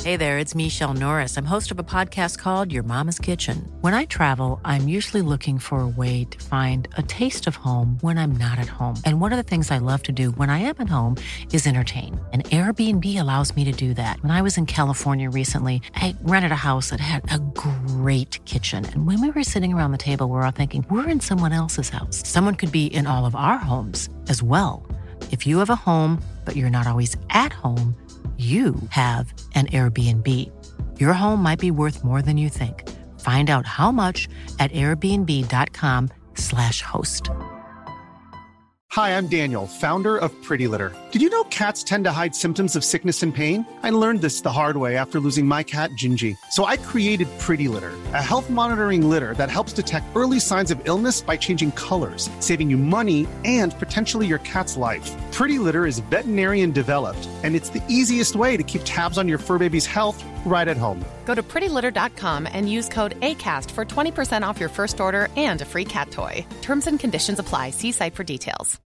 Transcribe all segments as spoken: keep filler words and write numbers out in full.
Hey there, it's Michelle Norris. I'm host of a podcast called Your Mama's Kitchen. When I travel, I'm usually looking for a way to find a taste of home when I'm not at home. And one of the things I love to do when I am at home is entertain. And Airbnb allows me to do that. When I was in California recently, I rented a house that had a great kitchen. And when we were sitting around the table, we were all thinking, we're in someone else's house. Someone could be in all of our homes as well. If you have a home, but you're not always at home, you have an Airbnb. Your home might be worth more than you think. Find out how much at airbnb.com slash host. Hi, I'm Daniel, founder of Pretty Litter. Did you know cats tend to hide symptoms of sickness and pain? I learned this the hard way after losing my cat, Gingy. So I created Pretty Litter, a health monitoring litter that helps detect early signs of illness by changing colors, saving you money and potentially your cat's life. Pretty Litter is veterinarian developed, and it's the easiest way to keep tabs on your fur baby's health right at home. Go to pretty litter dot com and use code ACAST for twenty percent off your first order and a free cat toy. Terms and conditions apply. See site for details.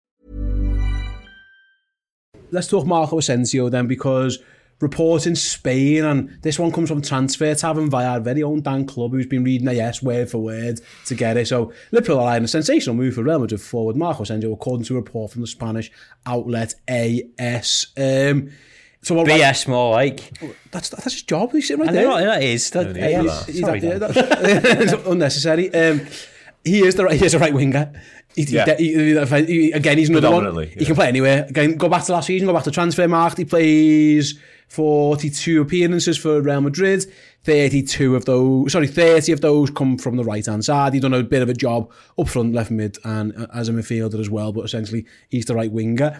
Let's talk Marco Asensio then, because reports in Spain, and this one comes from Transfer Tavern via our very own Dan Club, who's been reading A S word for word to get it. So Liverpool are in a sensational move for Real Madrid forward Marco Asensio, according to a report from the Spanish outlet A S. Um, so what, B S more like. That's that's his job. He's sitting right I there. know, that is. That, No yeah, that. he's, sorry, that, that, it's unnecessary. Um, he is the right. He is a right winger. He, yeah. he, he, he, again, he's another one. Yeah. He can play anywhere. Again, go back to last season. Go back to Transfermarkt. He plays forty-two appearances for Real Madrid. thirty-two of those, sorry, thirty of those come from the right hand side. He's done a bit of a job up front, left mid, and uh, as a midfielder as well. But essentially, he's the right winger.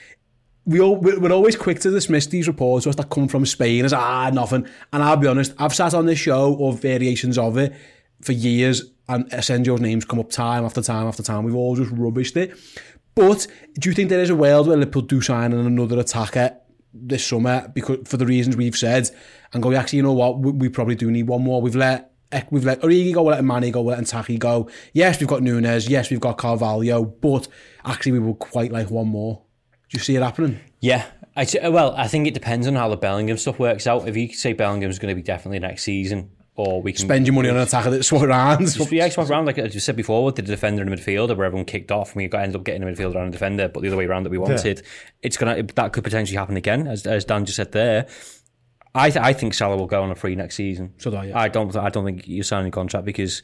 We all, we're always quick to dismiss these reports that come from Spain as, ah, nothing. And I'll be honest, I've sat on this show or variations of it for years, and Asensio's name's come up time after time after time. We've all just rubbished it. But do you think there is a world where Liverpool do sign another attacker this summer because for the reasons we've said, and go, actually, you know what, we, we probably do need one more. We've let we've let Origi go, we'll let Mane go, we'll let Ntaki go. Yes, we've got Nunes. Yes, we've got Carvalho. But actually, we would quite like one more. Do you see it happening? Yeah. I, well, I think it depends on how the Bellingham stuff works out. If you say Bellingham's going to be definitely next season, or we can spend your money on an attacker that swap around. Yeah, swap around. Like I just said before, with the defender and the midfielder, where everyone kicked off, and we got ended up getting a midfielder and a defender, but the other way around that we wanted. Yeah. It's gonna that could potentially happen again, as as Dan just said there. I th- I think Salah will go on a free next season. So do I. Yeah. I don't I don't think you're signing a contract because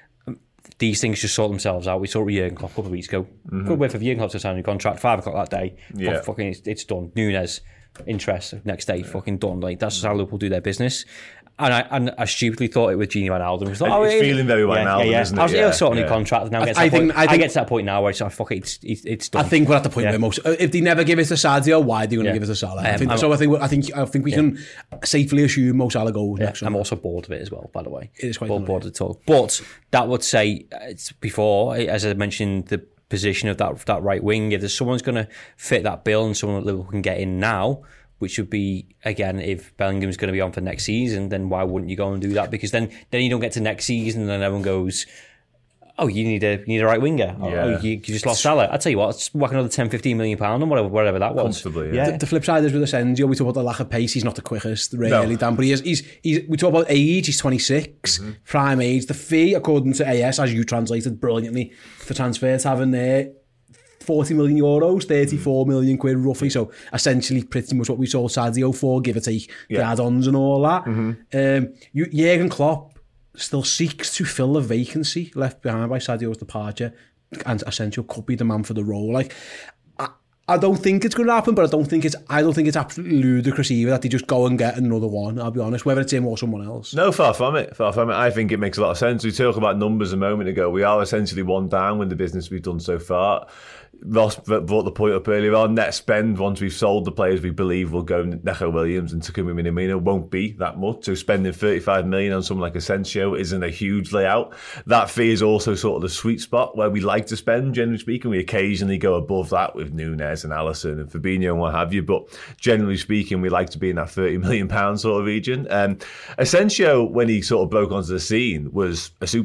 these things just sort themselves out. We saw it with Jurgen Klopp a couple of weeks ago. Mm-hmm. Good way for Jurgen Klopp to sign a contract. Five o'clock that day. Yeah. Fucking, it's, it's done. Nunes, interest next day, yeah. Fucking done. Like that's how Liverpool do their business. And I and I stupidly thought it with Gini Wijnaldum. It's, like, oh, it's feeling very Wijnaldum, yeah, yeah, yeah. isn't it? I was yeah, sort of yeah. new contract now. Gets I, think, think, I, think, I get to that point now where it's like, fuck it, it's, it's, it's done. I think we're at the point yeah. where most if they never give it to Sadio, why are they going to yeah. give it to Salah? Um, I think, I'm, so I think I think I think we yeah. can safely assume Mo Salah goes yeah. next summer. I'm also bored of it as well, by the way. It is quite bored, bored at all. But that would say it's before, as I mentioned, the position of that that right wing. If there's someone's going to fit that bill and someone that Liverpool can get in now, which would be, again, if Bellingham's going to be on for next season, then why wouldn't you go and do that? Because then, then you don't get to next season and then everyone goes, oh, you need a you need a right winger. Yeah. Oh, you, you just lost Salah. I tell you what, let's whack another ten, fifteen million pounds on whatever, whatever that was. Comfortably, yeah. yeah. The, the flip side is with Asensio, we talk about the lack of pace. He's not the quickest, really, no. Dan, but he is, he's, he's, we talk about age, he's twenty-six, mm-hmm. prime age. The fee, according to A S, as you translated brilliantly, for Transfer Tavern there, forty million euros, thirty-four million quid roughly. So essentially pretty much what we saw Sadio for, give or take yeah. the add-ons and all that. Mm-hmm. Um, you, Jurgen Klopp still seeks to fill the vacancy left behind by Sadio's departure, and Asensio could be the man for the role. Like, I, I don't think it's going to happen, but I don't think it's I don't think it's absolutely ludicrous either that they just go and get another one, I'll be honest, whether it's him or someone else. No, far from it. Far from it. I think it makes a lot of sense. We talked about numbers a moment ago. We are essentially one down with the business we've done so far. Ross brought the point up earlier on. Net spend, once we've sold the players we believe will go, Neco Williams and Takumi Minamino, won't be that much. So spending thirty-five million on someone like Asensio isn't a huge layout. That fee is also sort of the sweet spot where we like to spend, generally speaking. We occasionally go above that with Nunes and Alisson and Fabinho and what have you. But generally speaking, we like to be in that thirty million pounds sort of region. Um, Asensio, when he sort of broke onto the scene, was a superstar.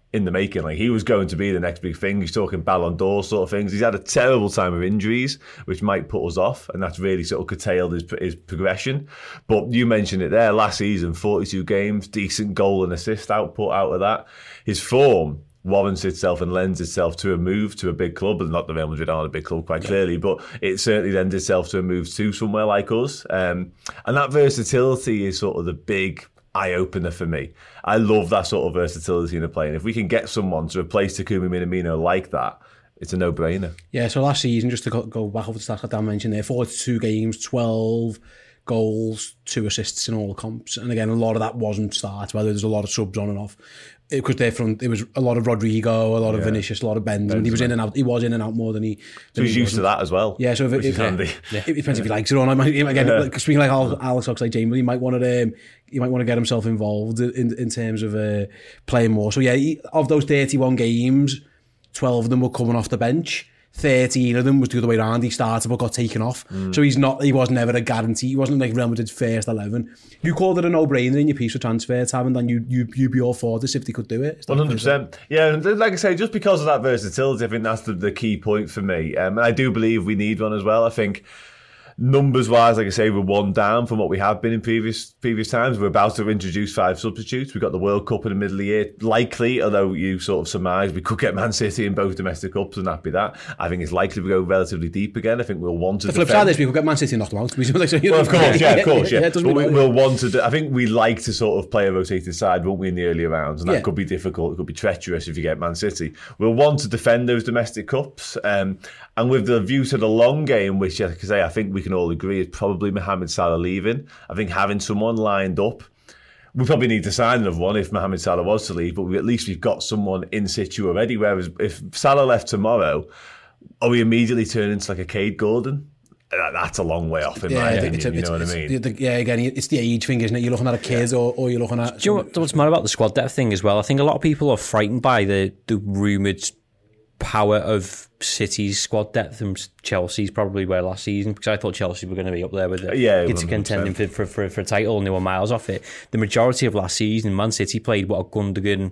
in the making. Like, he was going to be the next big thing. He's talking Ballon d'Or sort of things. He's had a terrible time of injuries, which might put us off, and that's really sort of curtailed his, his progression. But you mentioned it there, last season, forty-two games, decent goal and assist output out of that. His form warrants itself and lends itself to a move to a big club, and not the Real Madrid aren't a big club quite clearly, but it certainly lends itself to a move to somewhere like us. Um, and that versatility is sort of the big eye-opener for me. I love that sort of versatility in a player. And if we can get someone to replace Takumi Minamino like that, it's a no-brainer. Yeah, so last season, just to go, go back over the stats that Dan mentioned there, forty-two games, twelve goals, two assists in all comps. And again, a lot of that wasn't starts, whether there's a lot of subs on and off. Because they're from, it was a lot of Rodrigo, a lot of yeah. Vinicius, a lot of Benzema. And he was in and out. He was in and out more than he. So he's used to that as well. Yeah, so if, if, handy. Yeah. It depends if he likes it or not. Again, yeah. like, speaking like Alex Oxlade-Chamberlain, he might want to, um, he might want to get himself involved in in terms of uh, playing more. So yeah, he, of those thirty-one games, twelve of them were coming off the bench. thirteen of them was the other way around. He started but got taken off. Mm. So he's not. He was never a guarantee. He wasn't like Real Madrid's first eleven. You called it a no-brainer in your piece for transfer tab, and you you you'd be all for this if they could do it. One hundred percent. Yeah, and like I say, just because of that versatility, I think that's the, the key point for me. Um, and I do believe we need one as well. I think. Numbers-wise, like I say, we're one down from what we have been in previous previous times. We're about to introduce five substitutes. We've got the World Cup in the middle of the year. Likely, although you sort of surmise we could get Man City in both domestic cups and that be that. I think it's likely we go relatively deep again. I think we'll want to The flip side of this, we could get Man City and knock them out. Well, of course, yeah, of course, yeah. yeah but we, we'll want to do, I think we like to sort of play a rotated side, won't we, in the earlier rounds? And that yeah. could be difficult. It could be treacherous if you get Man City. We'll want to defend those domestic cups. Um, and with the view to the long game, which, like I say, I think we can all agree is probably Probably Mohamed Salah leaving. I think having someone lined up, we probably need to sign another one if Mohamed Salah was to leave, but we, at least we've got someone in situ already. Whereas if Salah left tomorrow, are we immediately turning into like a Cade Gordon? That's a long way off in yeah, my opinion, it's a, you know what I mean? The, yeah, again, it's the age thing, isn't it? You're looking at a kid yeah. or, or you're looking at... Do you know what, what's mad about the squad depth thing as well? I think a lot of people are frightened by the, the rumoured power of City's squad depth, and Chelsea's probably where last season, because I thought Chelsea were going to be up there with it. Yeah, it's contending for, for, for, for a title, and they were miles off it. The majority of last season, Man City played what a Gundogan,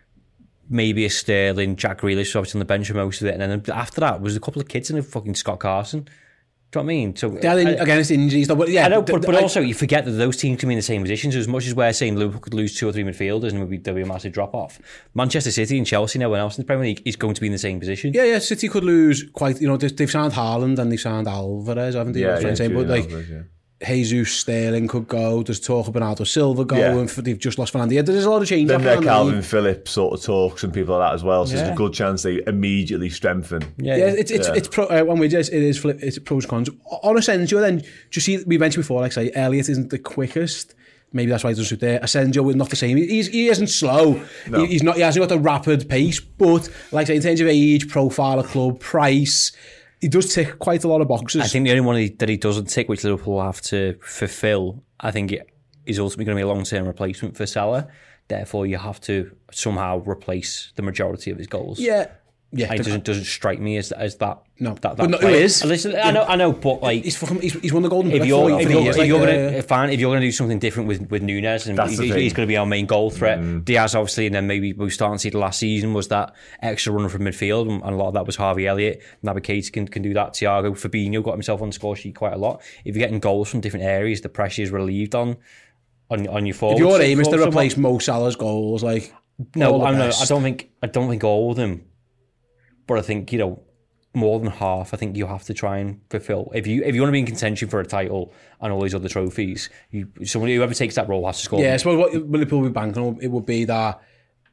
maybe a Sterling, Jack Grealish, obviously on the bench for most of it, and then after that was a couple of kids and a fucking Scott Carson. Do you know what I mean? So yeah, I, against injuries, though, but yeah, I know, but, but I, also you forget that those teams can be in the same positions. As much as we're saying Liverpool could lose two or three midfielders and there'll be, there'll be a massive drop off, Manchester City and Chelsea and everyone else in the Premier League is going to be in the same position. Yeah, yeah. City could lose quite. You know, they've, they've signed Haaland and they've signed Alvarez, haven't they? Yeah, yeah, saying, but like Alvarez, yeah. Jesus, Sterling could go. There's talk of Bernardo Silva going. Yeah. And they've just lost Fernando. Yeah, there's a lot of change. Then there Calvin Phillips sort of talks and people like that as well. So yeah. there's a good chance they immediately strengthen. Yeah, yeah it's it's yeah. it's pro, uh, one way. It is flip. It's pros cons. On Asensio, then do you see? We mentioned before, like say, Elliott isn't the quickest. Maybe that's why he doesn't suit there. Asensio is not the same. He's he isn't slow. No. He, he's not. He hasn't got the rapid pace. But like I say, in terms of age, profile of club, price. He does tick quite a lot of boxes. I think the only one that he doesn't tick, which Liverpool will have to fulfil, I think it is ultimately going to be a long-term replacement for Salah. Therefore, you have to somehow replace the majority of his goals. Yeah. Yeah, it doesn't doesn't strike me as as that. No, that, that but no, who is? Listen, I know, I know, but like he's fucking, he's, he's won the golden. If you're if you're, years, if like, you're uh, gonna fine, if you're gonna do something different with with Núñez, and he's, he's going to be our main goal threat. Mm. Diaz, obviously, and then maybe we starting to see the last season was that extra runner from midfield, and a lot of that was Harvey Elliott. Naby Keita can can do that. Thiago, Fabinho got himself on the score sheet quite a lot. If you're getting goals from different areas, the pressure is relieved on on on your forwards. If your aim is to replace Mo Salah's goals, like no, I'm not, I don't think I don't think all of them. But I think, you know, more than half, I think you have to try and fulfill. If you if you want to be in contention for a title and all these other trophies, you someone whoever takes that role has to score. Yeah, I suppose what Liverpool would be banking on, it would be that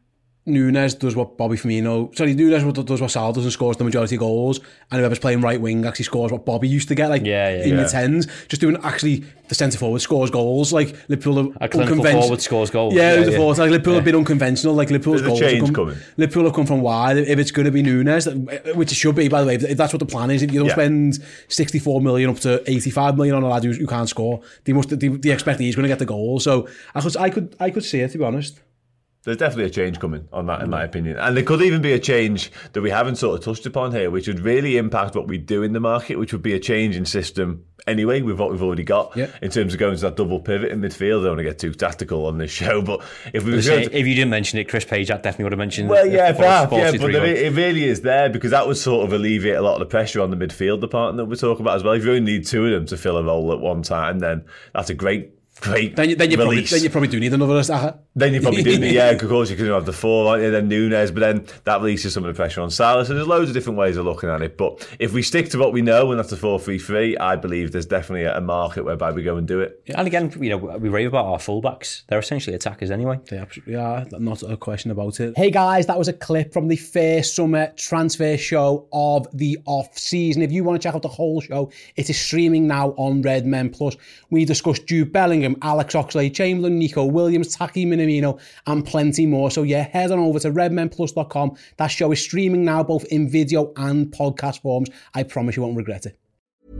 Núñez does what Bobby Firmino... Sorry, Núñez does what Salah does and scores the majority of goals, and whoever's playing right wing actually scores what Bobby used to get, like, yeah, yeah, in yeah. the tens. Just doing, actually, the centre-forward scores goals, like, Liverpool... A clinical forward scores goals. Yeah, yeah, the yeah. forward, like, Liverpool yeah. have been unconventional, like, Liverpool's There's goals... a change come, coming. Liverpool have come from wide. If it's going to be Núñez, which it should be, by the way, if that's what the plan is, if you don't yeah. spend sixty-four million up to eighty-five million on a lad who, who can't score, they must they, they expect he's going to get the goal. So, I could, I could, I could see it, to be honest. There's definitely a change coming on that, in my opinion. And there could even be a change that we haven't sort of touched upon here, which would really impact what we do in the market, which would be a change in system anyway with what we've already got yeah. in terms of going to that double pivot in midfield. I don't want to get too tactical on this show, but if we say, to, if you didn't mention it, Chris Page, I definitely would have mentioned. Well, yeah, perhaps, yeah, but there, it really is there because that would sort of alleviate a lot of the pressure on the midfield department that we're talking about as well. If you only need two of them to fill a role at one time, then that's a great. Great then you, then, you probably, then you probably do need another attacker. Then you probably do need, yeah, of course you can have the four, aren't you? Then Nunes, but then that releases some of the pressure on Salah. So there's loads of different ways of looking at it. But if we stick to what we know, and that's the four three three, I believe there's definitely a market whereby we go and do it. And again, you know, we rave about our fullbacks. They're essentially attackers anyway. They absolutely are. Not a question about it. Hey guys, that was a clip from the first summer transfer show of the off-season. If you want to check out the whole show, it is streaming now on Red Men Plus. We discussed Jude Bellingham, Alex Oxlade-Chamberlain, Nico Williams, Taki Minamino, and plenty more. So yeah, head on over to red men plus dot com. That show is streaming now, both in video and podcast forms. I promise you won't regret it.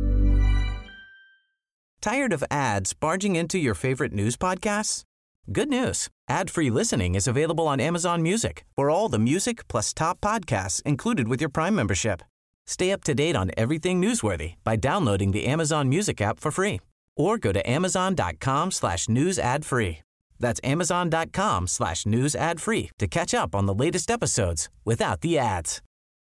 Tired of ads barging into your favorite news podcasts? Good news. Ad-free listening is available on Amazon Music for all the music plus top podcasts included with your Prime membership. Stay up to date on everything newsworthy by downloading the Amazon Music app for free. Or go to amazon.com slash news ad free. That's amazon.com slash news ad free to catch up on the latest episodes without the ads.